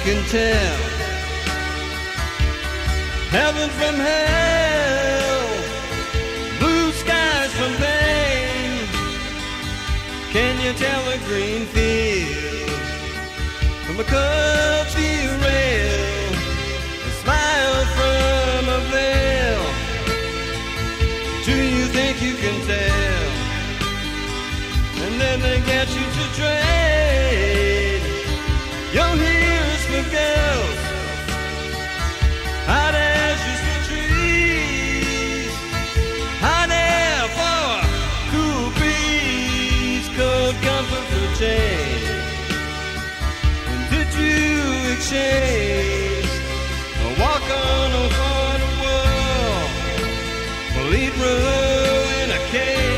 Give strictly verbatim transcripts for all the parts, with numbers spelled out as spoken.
can tell heaven from hell, blue skies from pain? Can you tell a green field from a Coachview rail, a smile from a veil? Do you think you can tell? And then they get you to trade your heroes for girls, hot ashes for trees, hot air for a cool breeze, cold comfort for change. And did you exchange a walk on a corner wall for lead row in a cage?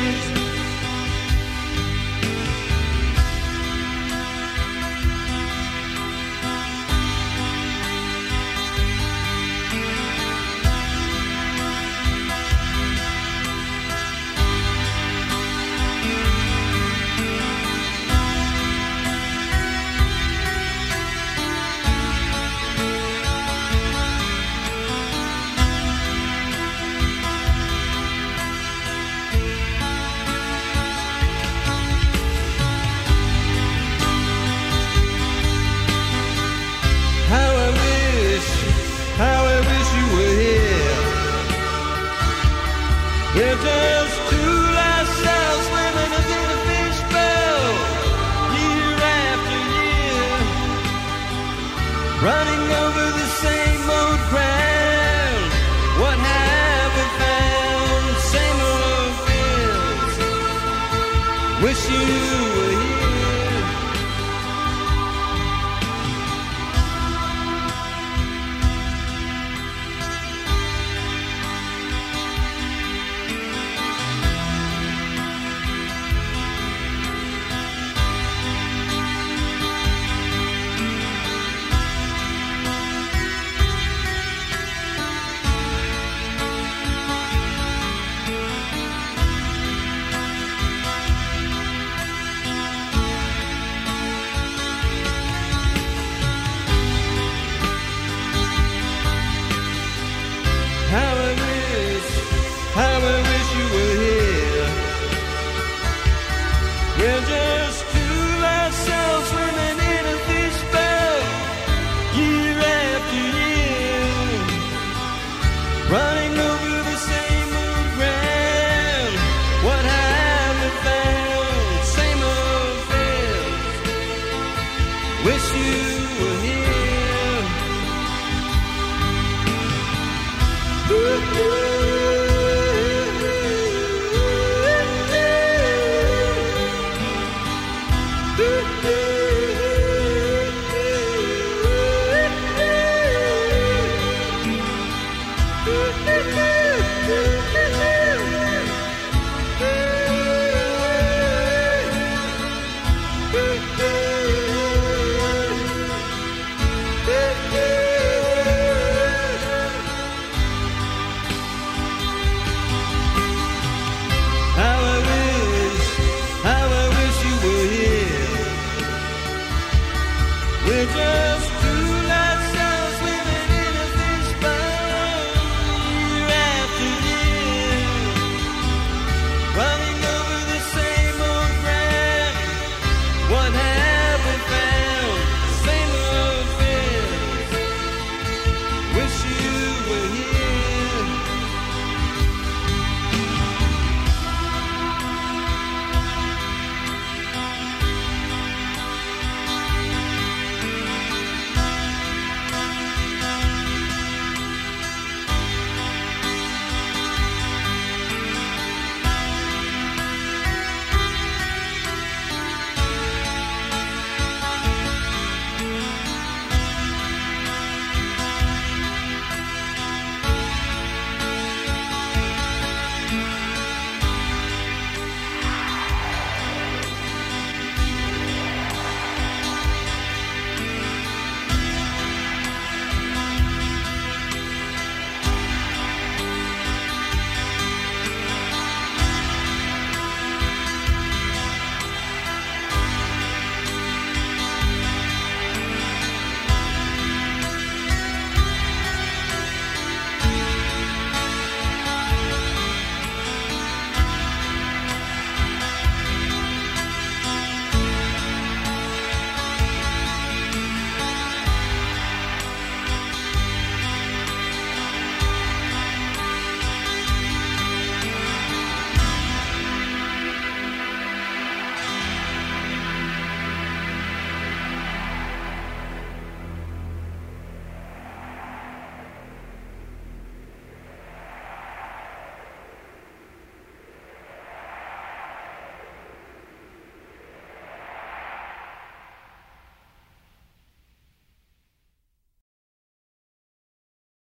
We're just two lost souls swimming in a fishbowl, year after year, running over the same old ground. What have we found? Same old fields. Wish you were here. How I wish, how I wish you were here. We're just two lost souls swimming in a fishbowl, year after year, running over the same old ground. What have we found? Same old fields. Wish you were here. Ooh,